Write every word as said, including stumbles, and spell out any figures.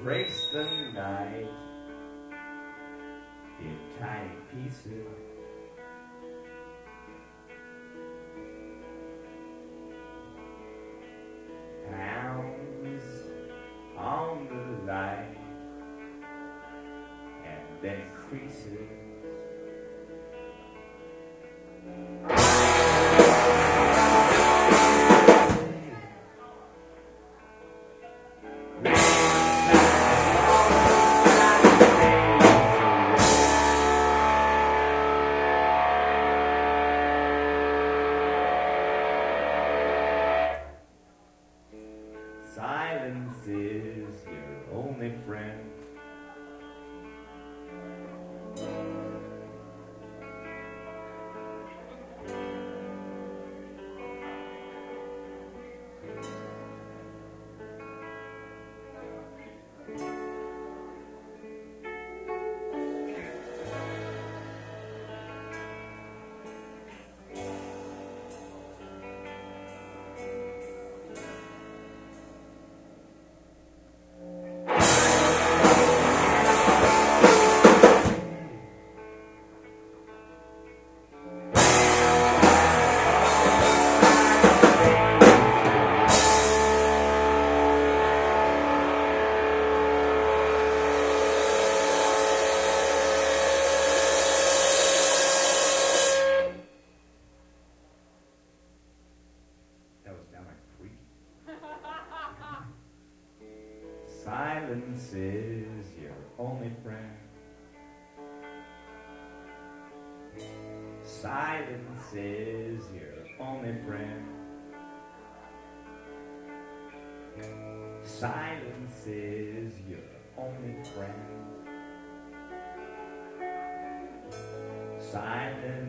breaks the night in tiny pieces. Pounds on the light and then increases. Silence is your only friend. Silence is your only friend. Silence is your only friend. Silence is your only friend. Silence